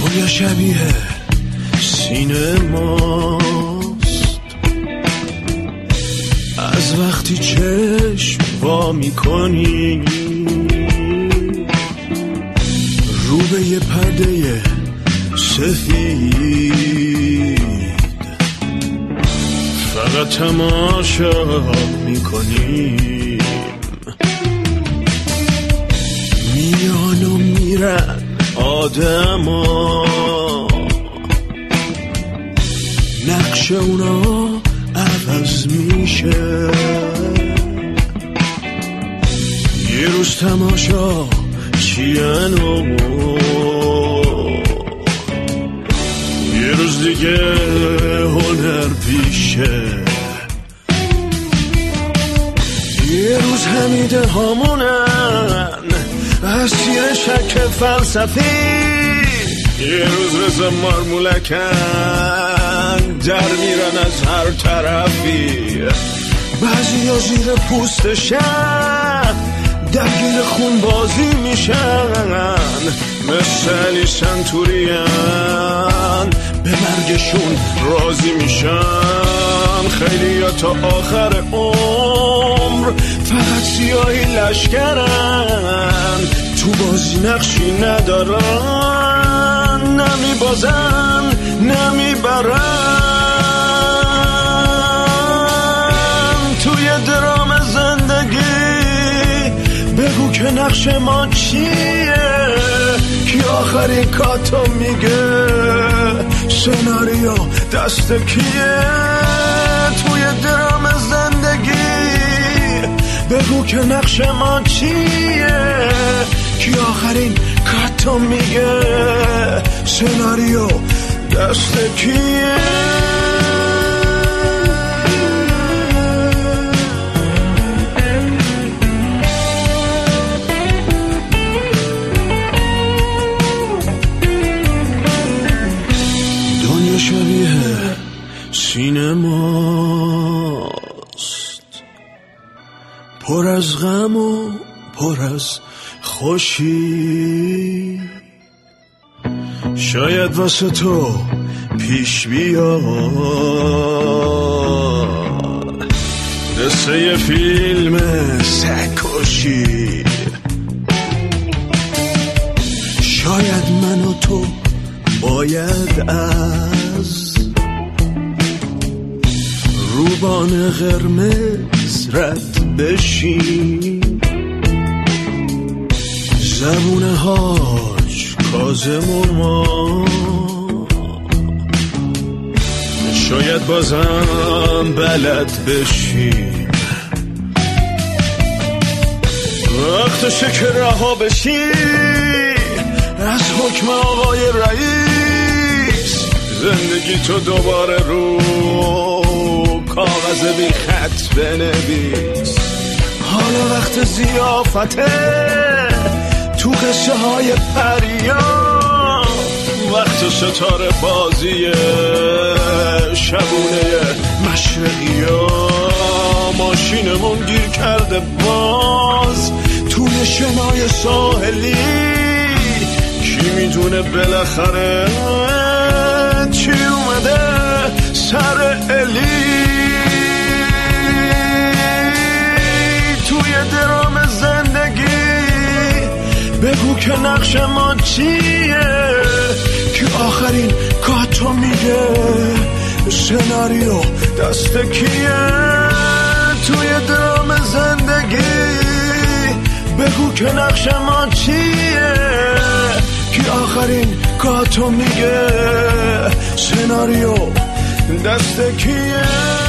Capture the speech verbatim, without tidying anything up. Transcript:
دنیا شبیه سینماست، از وقتی چشم وا میکنی رو به یه پرده سفید فقط تماشا میکنیم، میان و میرن آدما، نقش اونا عوض میشه، یه روز تماشا چین و یه روز دیگه هنر پیشه، یه روز حمیده هامونن اسیر شک فلسفی، یه روز رضا مارمولکن در میرن از هر طرفی، بعضی ها زیر پوستشن درگیر خون بازی میشن، مثل علی سنتوریان به مرگشون راضی میشن، خیلی ها تا آخر عمر فقط سیاهی لشکرن، تو بازی نقشی ندارن، نمی بازن نمی برن، توی درام زندگی بگو که نقش ما چیه، کی آخرین کاتو میگه، سناریو دست کیه، توی درام زندگی بگو که نقش ما چیه، کی آخرین کاتو میگه، سناریو دست کیه. شبیه سینماست، پر از غم و پر از خوشی، شاید واسه تو پیش بیاد قصه یه فیلم سگ‌کشی، شاید من و تو باید از روبان قرمز رد بشیم، زبون حاج کاظم و ما شاید بازم بلد بشیم، وقتشه که رها بشی از حکم آقای رئیس، زندگی تو دوباره رو کاغذ بی خط بنویس، حالا وقت ضیافته تو قصه های پریان، وقت ستاره بازی شبونه مشرقی ها، ماشینمون گیر کرده باز توی شنای ساحلی، کی میدونه بالاخره چی اومده سر الی، توی درام زندگی بگو که نقش ما چیه، که آخرین کاتو میگه، سناریو دست کیه، توی درام زندگی بگو که نقش ما چیه، که آخرین کاتو میگه، سناریو دست کیه.